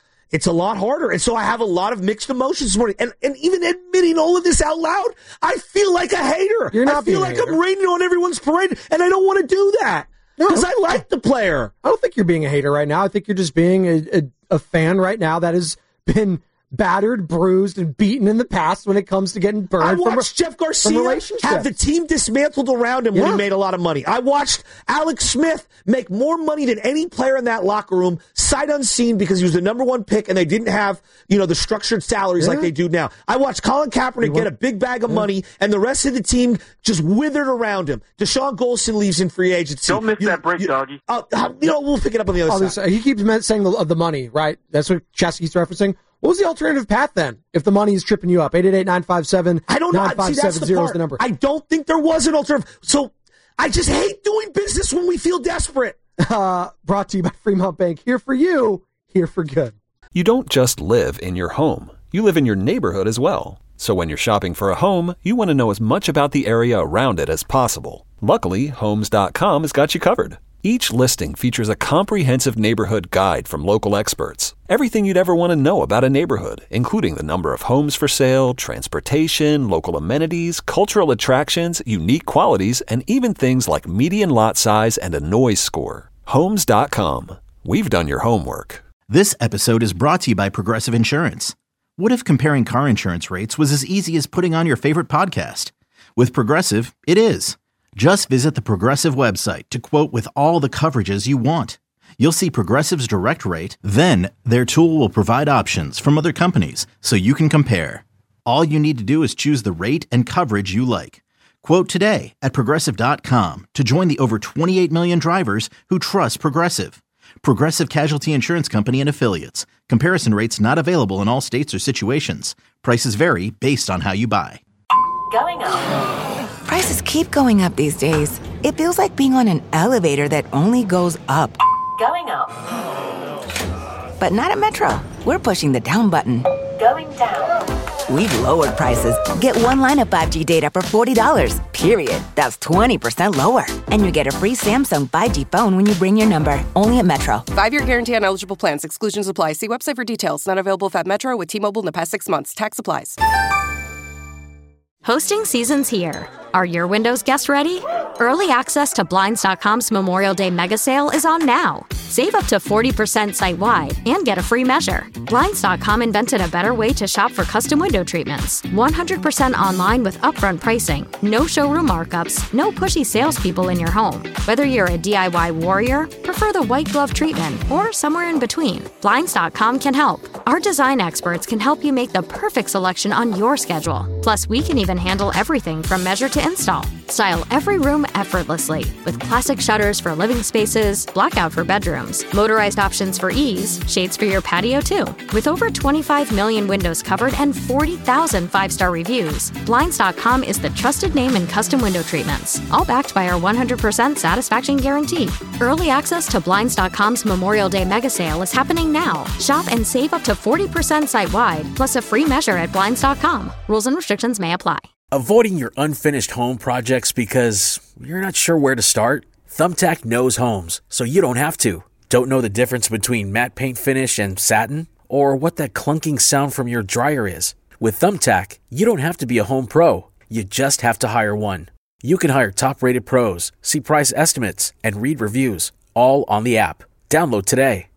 a lot harder. And so I have a lot of mixed emotions this morning. And even admitting all of this out loud, I feel like a hater. You're not I feel like I'm raining on everyone's parade, and I don't want to do that because I like the player. I don't think you're being a hater right now. I think you're just being a fan right now that has been battered, bruised, and beaten in the past when it comes to getting burned. I watched Jeff Garcia have the team dismantled around him when he made a lot of money. I watched Alex Smith make more money than any player in that locker room, sight unseen, because he was the number 1 pick and they didn't have, the structured salaries like they do now. I watched Colin Kaepernick get a big bag of money and the rest of the team just withered around him. Deshaun Golson leaves in free agency. Don't miss that break, doggy. We'll pick it up on the other side. He keeps saying the money, right? That's what Chesky's referencing. What was the alternative path then, if the money is tripping you up? 888-957-9570 I don't know. is the number. I don't think there was an alternative. So I just hate doing business when we feel desperate. Brought to you by Fremont Bank. Here for you, here for good. You don't just live in your home. You live in your neighborhood as well. So when you're shopping for a home, you want to know as much about the area around it as possible. Luckily, Homes.com has got you covered. Each listing features a comprehensive neighborhood guide from local experts. Everything you'd ever want to know about a neighborhood, including the number of homes for sale, transportation, local amenities, cultural attractions, unique qualities, and even things like median lot size and a noise score. Homes.com. We've done your homework. This episode is brought to you by Progressive Insurance. What if comparing car insurance rates was as easy as putting on your favorite podcast? With Progressive, it is. Just visit the Progressive website to quote with all the coverages you want. You'll see Progressive's direct rate, then their tool will provide options from other companies so you can compare. All you need to do is choose the rate and coverage you like. Quote today at Progressive.com to join the over 28 million drivers who trust Progressive. Progressive Casualty Insurance Company and Affiliates. Comparison rates not available in all states or situations. Prices vary based on how you buy. Going up. Prices keep going up these days. It feels like being on an elevator that only goes up. Going up. But not at Metro. We're pushing the down button. Going down. We've lowered prices. Get one line of 5G data for $40, period. That's 20% lower. And you get a free Samsung 5G phone when you bring your number. Only at Metro. 5-year guarantee on eligible plans. Exclusions apply. See website for details. Not available at Metro with T-Mobile in the past 6 months. Tax applies. Hosting season's here. Are your windows guests ready? Early access to Blinds.com's Memorial Day mega sale is on now. Save up to 40% site-wide and get a free measure. Blinds.com invented a better way to shop for custom window treatments. 100% online with upfront pricing, no showroom markups, no pushy salespeople in your home. Whether you're a DIY warrior, prefer the white glove treatment, or somewhere in between, Blinds.com can help. Our design experts can help you make the perfect selection on your schedule. Plus, we can even handle everything from measure to install. Style every room effortlessly with classic shutters for living spaces, blackout for bedrooms, motorized options for ease, shades for your patio too. With over 25 million windows covered and 40,000 5-star reviews, Blinds.com is the trusted name in custom window treatments, all backed by our 100% satisfaction guarantee. Early access to Blinds.com's Memorial Day mega sale is happening now. Shop and save up to 40% site-wide, plus a free measure at Blinds.com. Rules and restrictions may apply. Avoiding your unfinished home projects because you're not sure where to start? Thumbtack knows homes, so you don't have to. Don't know the difference between matte paint finish and satin? Or what that clunking sound from your dryer is? With Thumbtack, you don't have to be a home pro. You just have to hire one. You can hire top-rated pros, see price estimates, and read reviews, all on the app. Download today.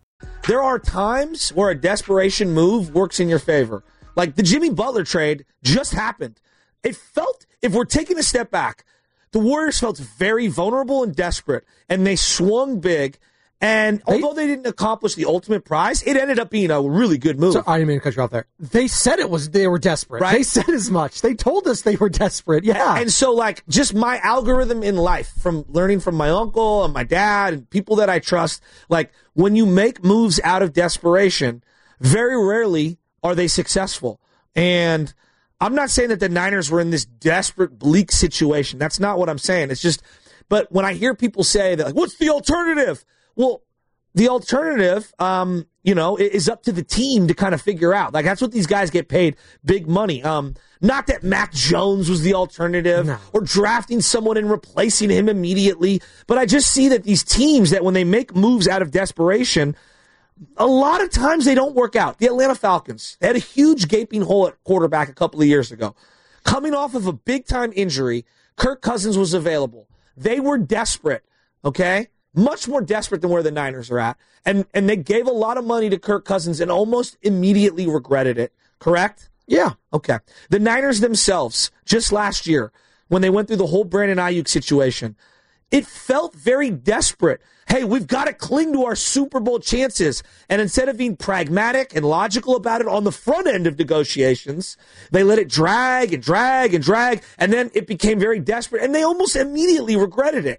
there are times where a desperation move works in your favor. Like the Jimmy Butler trade just happened. It felt, if we're taking a step back, the Warriors felt very vulnerable and desperate, and they swung big. And although they didn't accomplish the ultimate prize, it ended up being a really good move. So, I didn't mean to cut you off there. They said they were desperate. Right? They said as much. They told us they were desperate. Yeah. And so, like, just my algorithm in life, from learning from my uncle and my dad and people that I trust, like, when you make moves out of desperation, very rarely are they successful. And I'm not saying that the Niners were in this desperate, bleak situation. That's not what I'm saying. It's just, but when I hear people say that, like, what's the alternative? Well, the alternative, is up to the team to kind of figure out. Like, that's what these guys get paid big money. Not that Mac Jones was the alternative or drafting someone and replacing him immediately. But I just see that these teams, that when they make moves out of desperation, a lot of times they don't work out. The Atlanta Falcons, they had a huge gaping hole at quarterback a couple of years ago. Coming off of a big-time injury, Kirk Cousins was available. They were desperate, okay? Much more desperate than where the Niners are at. And they gave a lot of money to Kirk Cousins and almost immediately regretted it, correct? Yeah. Okay. The Niners themselves, just last year, when they went through the whole Brandon Ayuk situation, it felt very desperate. Hey, we've got to cling to our Super Bowl chances. And instead of being pragmatic and logical about it on the front end of negotiations, they let it drag and drag and drag. And then it became very desperate. And they almost immediately regretted it.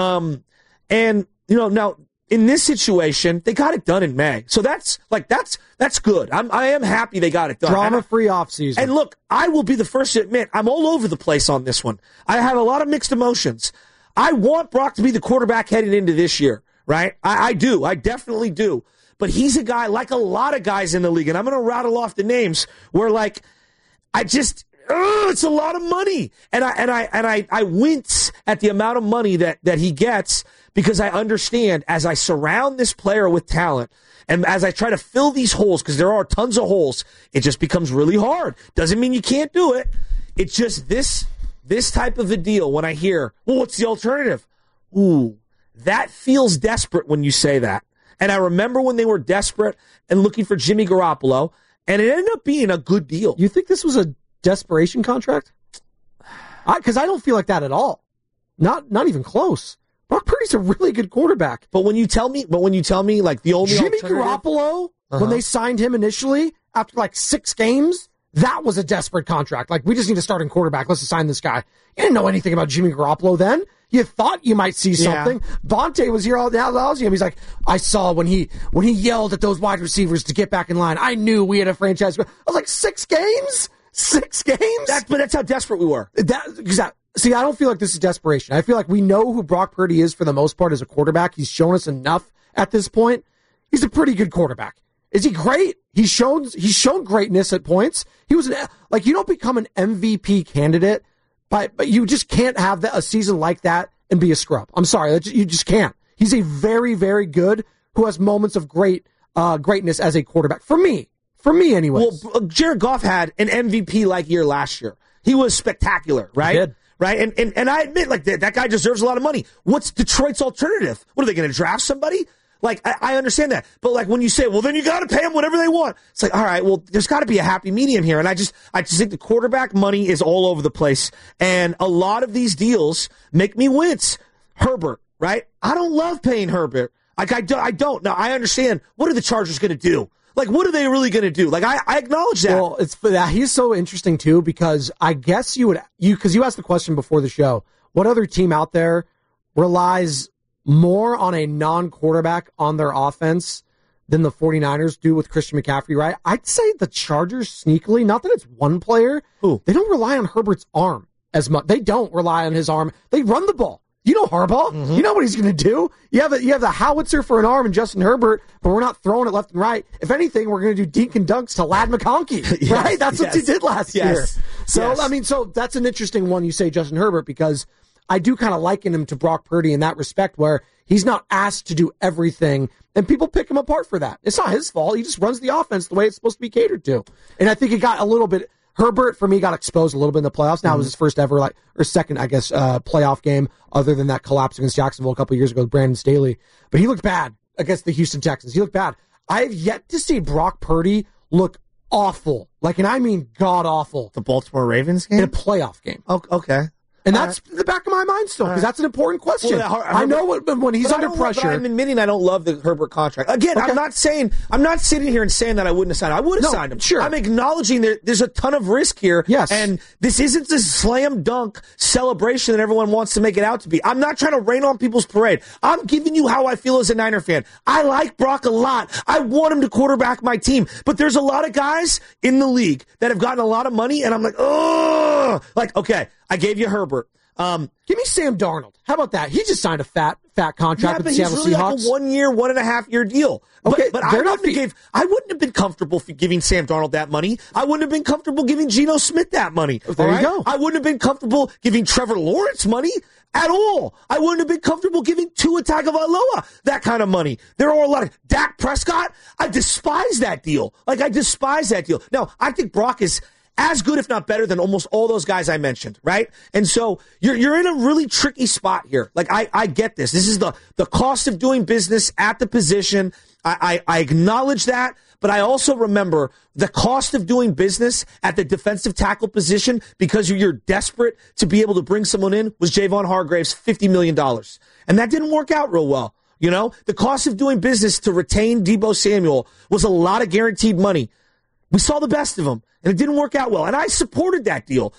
And, now in this situation, they got it done in May. So that's good. I am happy they got it done. Drama-free offseason. And look, I will be the first to admit, I'm all over the place on this one. I have a lot of mixed emotions. I want Brock to be the quarterback heading into this year, right? I do. I definitely do. But he's a guy, like a lot of guys in the league, and I'm going to rattle off the names, where, like, it's a lot of money. And I wince at the amount of money that he gets, because I understand, as I surround this player with talent and as I try to fill these holes, because there are tons of holes, it just becomes really hard. Doesn't mean you can't do it. It's just this type of a deal when I hear, well, what's the alternative? Ooh, that feels desperate when you say that. And I remember when they were desperate and looking for Jimmy Garoppolo, and it ended up being a good deal. You think this was a desperation contract? Because I don't feel like that at all. Not even close. Brock Purdy's a really good quarterback. But when you tell me, like, the only Jimmy Garoppolo, when they signed him initially, after like 6 games, that was a desperate contract. Like, we just need a starting quarterback. Let's assign this guy. You didn't know anything about Jimmy Garoppolo then. You thought you might see something. Yeah. Bonte was here all the game. He's like, I saw when he yelled at those wide receivers to get back in line. I knew we had a franchise. I was like, 6 games? 6 games? But that's how desperate we were. See, I don't feel like this is desperation. I feel like we know who Brock Purdy is for the most part as a quarterback. He's shown us enough at this point. He's a pretty good quarterback. Is he great? He's shown greatness at points. He was you don't become an MVP candidate, but you just can't have a season like that and be a scrub. I'm sorry, you just can't. He's a very, very good who has moments of greatness as a quarterback. For me anyways. Well, Jared Goff had an MVP-like year last year. He was spectacular, right? He did. Right? And I admit, like, that guy deserves a lot of money. What's Detroit's alternative? What, are they going to draft somebody? Like, I understand that. But, like, when you say, well, then you got to pay them whatever they want. It's like, all right, well, there's got to be a happy medium here. And I just think the quarterback money is all over the place. And a lot of these deals make me wince. Herbert, right? I don't love paying Herbert. Like, I don't. Now, I understand. What are the Chargers going to do? Like, what are they really going to do? Like, I acknowledge that. Well, it's for that. He's so interesting, too, because I guess because you asked the question before the show, what other team out there relies more on a non-quarterback on their offense than the 49ers do with Christian McCaffrey, right? I'd say the Chargers sneakily, not that it's one player, they don't rely on Herbert's arm as much. They don't rely on his arm. They run the ball. You know Harbaugh. Mm-hmm. You know what he's going to do. You have the howitzer for an arm in Justin Herbert, but we're not throwing it left and right. If anything, we're going to do dink and dunks to Ladd McConkey, yes, right? That's what he did last year. So, so that's an interesting one you say, Justin Herbert, because I do kind of liken him to Brock Purdy in that respect, where he's not asked to do everything, and people pick him apart for that. It's not his fault. He just runs the offense the way it's supposed to be catered to. And I think it got a little bit... Herbert, for me, got exposed a little bit in the playoffs. Now it was his first ever, or second, I guess, playoff game, other than that collapse against Jacksonville a couple of years ago with Brandon Staley. But he looked bad against the Houston Texans. He looked bad. I have yet to see Brock Purdy look awful. And I mean god-awful. The Baltimore Ravens game? In a playoff game. Oh, okay. And that's in the back of my mind still, because that's an important question. Well, I know when he's under pressure. But I'm admitting I don't love the Herbert contract. Again, okay. I'm not sitting here and saying that I wouldn't have signed him. I would have signed him. Sure. I'm acknowledging that there's a ton of risk here. Yes. And this isn't the slam dunk celebration that everyone wants to make it out to be. I'm not trying to rain on people's parade. I'm giving you how I feel as a Niner fan. I like Brock a lot. I want him to quarterback my team. But there's a lot of guys in the league that have gotten a lot of money, and I'm like, oh, okay, I gave you Herbert. Give me Sam Darnold. How about that? He just signed a fat contract with the Seattle Seahawks. Like a 1 year, 1.5 year deal. Okay, but I wouldn't have been comfortable giving Sam Darnold that money. I wouldn't have been comfortable giving Geno Smith that money. There you go. I wouldn't have been comfortable giving Trevor Lawrence money at all. I wouldn't have been comfortable giving Tua Tagovailoa that kind of money. There are a lot of Dak Prescott. I despise that deal. Now, I think Brock is as good, if not better, than almost all those guys I mentioned, right? And so you're in a really tricky spot here. I get this. This is the cost of doing business at the position. I acknowledge that, but I also remember the cost of doing business at the defensive tackle position because you're desperate to be able to bring someone in was Javon Hargrave's $50 million. And that didn't work out real well. The cost of doing business to retain Deebo Samuel was a lot of guaranteed money. We saw the best of him, and it didn't work out well. And I supported that deal.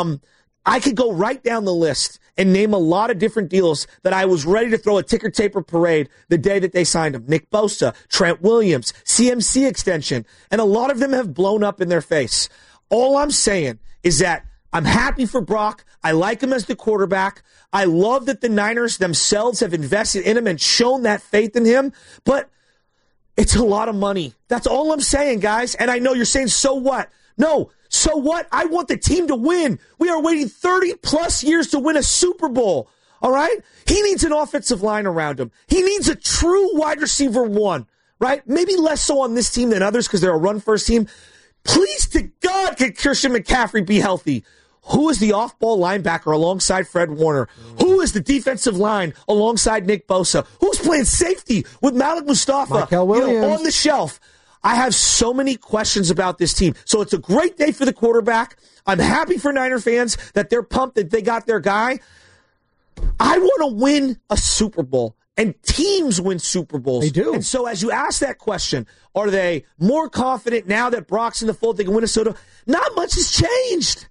I could go right down the list and name a lot of different deals that I was ready to throw a ticker taper parade the day that they signed him. Nick Bosa, Trent Williams, CMC extension, and a lot of them have blown up in their face. All I'm saying is that I'm happy for Brock. I like him as the quarterback. I love that the Niners themselves have invested in him and shown that faith in him, but it's a lot of money. That's all I'm saying, guys. And I know you're saying, so what? No, so what? I want the team to win. We are waiting 30-plus years to win a Super Bowl, all right? He needs an offensive line around him. He needs a true wide receiver one, right? Maybe less so on this team than others because they're a run-first team. Please to God, can Christian McCaffrey be healthy? Who is the off-ball linebacker alongside Fred Warner? Who is the defensive line alongside Nick Bosa? Who's playing safety with Malik Mustafa on the shelf? I have so many questions about this team. So it's a great day for the quarterback. I'm happy for Niner fans that they're pumped that they got their guy. I want to win a Super Bowl, and teams win Super Bowls. They do. And so as you ask that question, are they more confident now that Brock's in the fold they can win a Super Bowl? Not much has changed.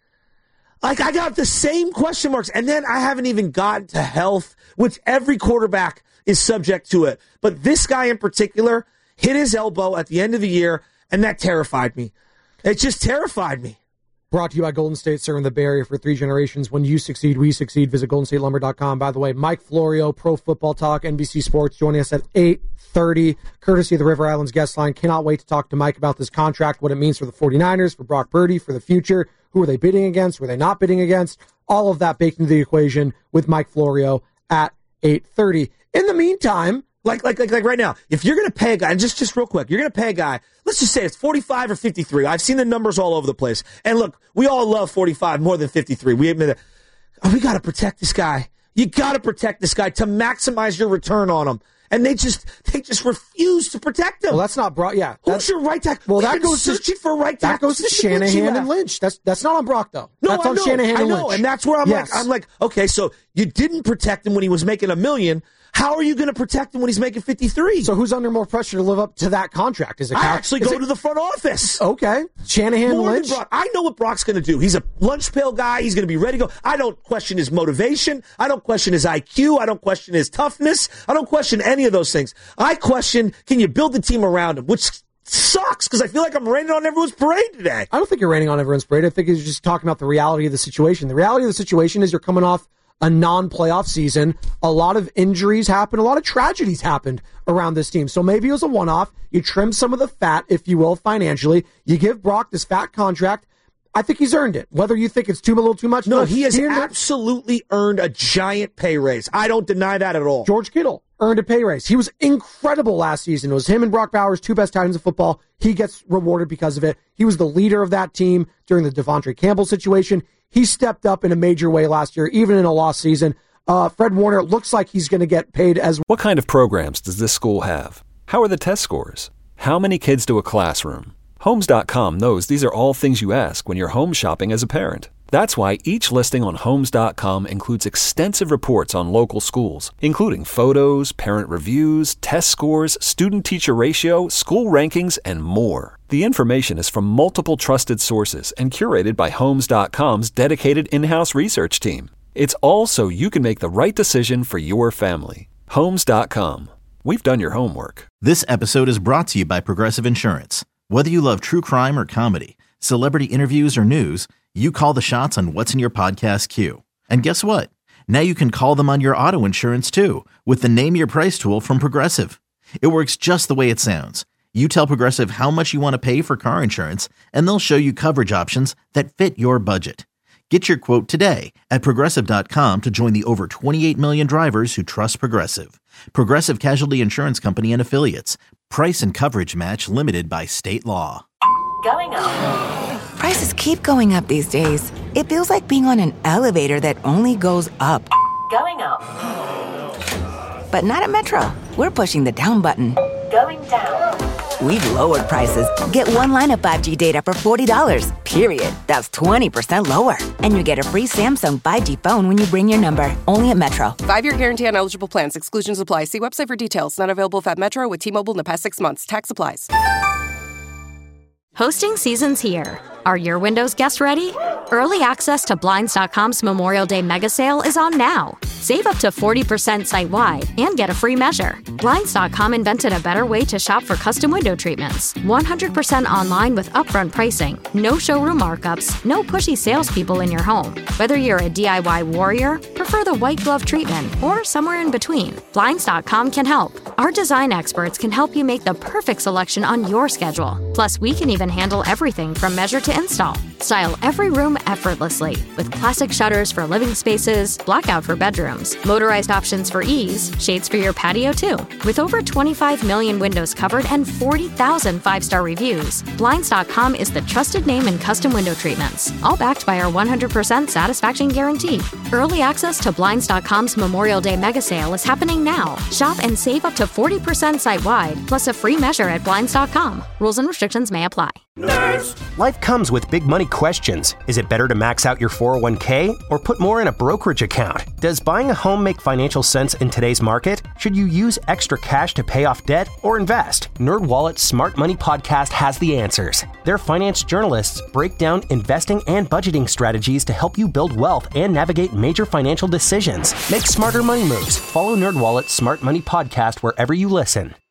I got the same question marks, and then I haven't even gotten to health, which every quarterback is subject to it. But this guy in particular hit his elbow at the end of the year, and that terrified me. It just terrified me. Brought to you by Golden State, serving the Bay Area for 3 generations. When you succeed, we succeed. Visit GoldenStateLumber.com. By the way, Mike Florio, Pro Football Talk, NBC Sports, joining us at 8:30, courtesy of the River Islands guest line. Cannot wait to talk to Mike about this contract, what it means for the 49ers, for Brock Purdy, for the future. Who are they bidding against? Were they not bidding against? All of that baked into the equation with Mike Florio at 8:30. In the meantime, like right now, if you're going to pay a guy, and just real quick, you're going to pay a guy, let's just say it's 45 or 53. I've seen the numbers all over the place. And look, we all love 45 more than 53. We admit it. Oh, we got to protect this guy. You got to protect this guy to maximize your return on him. And they just refuse to protect him. Well, that's not Brock. Yeah, who's your right tackle? Well, that goes searching for right tackle. That goes to Shanahan and Lynch. That's not on Brock though. No, that's on Shanahan and Lynch. And that's where I'm like, okay, so you didn't protect him when he was making $1 million. How are you going to protect him when he's making 53? So who's under more pressure to live up to that contract? Is it? I actually go to the front office. Okay, Shanahan, more Lynch. Than Brock. I know what Brock's going to do. He's a lunch pail guy. He's going to be ready to go. I don't question his motivation. I don't question his IQ. I don't question his toughness. I don't question any of those things. I question, can you build the team around him? Which sucks because I feel like I'm raining on everyone's parade today. I don't think you're raining on everyone's parade. I think you're just talking about the reality of the situation. The reality of the situation is you're coming off a non-playoff season. A lot of injuries happened. A lot of tragedies happened around this team. So maybe it was a one-off. You trim some of the fat, if you will, financially. You give Brock this fat contract. I think he's earned it. Whether you think it's a little too much. No, he has absolutely earned a giant pay raise. I don't deny that at all. George Kittle earned a pay raise. He was incredible last season. It was him and Brock Bowers, 2 best tight ends in football. He gets rewarded because of it. He was the leader of that team during the Devontae Campbell situation. He stepped up in a major way last year, even in a lost season. Fred Warner looks like he's going to get paid as well. What kind of programs does this school have? How are the test scores? How many kids to a classroom? Homes.com knows these are all things you ask when you're home shopping as a parent. That's why each listing on Homes.com includes extensive reports on local schools, including photos, parent reviews, test scores, student-teacher ratio, school rankings, and more. The information is from multiple trusted sources and curated by Homes.com's dedicated in-house research team. It's all so you can make the right decision for your family. Homes.com. We've done your homework. This episode is brought to you by Progressive Insurance. Whether you love true crime or comedy, celebrity interviews or news, you call the shots on what's in your podcast queue. And guess what? Now you can call them on your auto insurance too with the Name Your Price tool from Progressive. It works just the way it sounds. You tell Progressive how much you want to pay for car insurance, and they'll show you coverage options that fit your budget. Get your quote today at Progressive.com to join the over 28 million drivers who trust Progressive. Progressive Casualty Insurance Company and Affiliates. Price and coverage match limited by state law. Going up. Prices keep going up these days. It feels like being on an elevator that only goes up. Going up. But not at Metro. We're pushing the down button. Going down. We've lowered prices. Get one line of 5G data for $40, period. That's 20% lower. And you get a free Samsung 5G phone when you bring your number. Only at Metro. 5-year guarantee on eligible plans. Exclusions apply. See website for details. Not available if at Metro with T-Mobile in the past 6 months. Tax applies. Hosting season's here. Are your windows guest ready? Early access to Blinds.com's Memorial Day mega sale is on now. Save up to 40% site-wide and get a free measure. Blinds.com invented a better way to shop for custom window treatments. 100% online with upfront pricing, no showroom markups, no pushy salespeople in your home. Whether you're a DIY warrior, prefer the white glove treatment, or somewhere in between, Blinds.com can help. Our design experts can help you make the perfect selection on your schedule. Plus, we can even handle everything from measure to install. Style every room effortlessly with classic shutters for living spaces, blackout for bedrooms, motorized options for ease, shades for your patio too. With over 25 million windows covered and 40,000 5-star reviews, Blinds.com is the trusted name in custom window treatments, all backed by our 100% satisfaction guarantee. Early access to Blinds.com's Memorial Day mega sale is happening now. Shop and save up to 40% site-wide, plus a free measure at Blinds.com. Rules and restrictions may apply. Nerds! Life comes with big money questions. Is it better to max out your 401k or put more in a brokerage account? Does buying a home make financial sense in today's market? Should you use extra cash to pay off debt or invest? NerdWallet's Smart Money Podcast has the answers. Their finance journalists break down investing and budgeting strategies to help you build wealth and navigate major financial decisions. Make smarter money moves. Follow NerdWallet's Smart Money Podcast wherever you listen.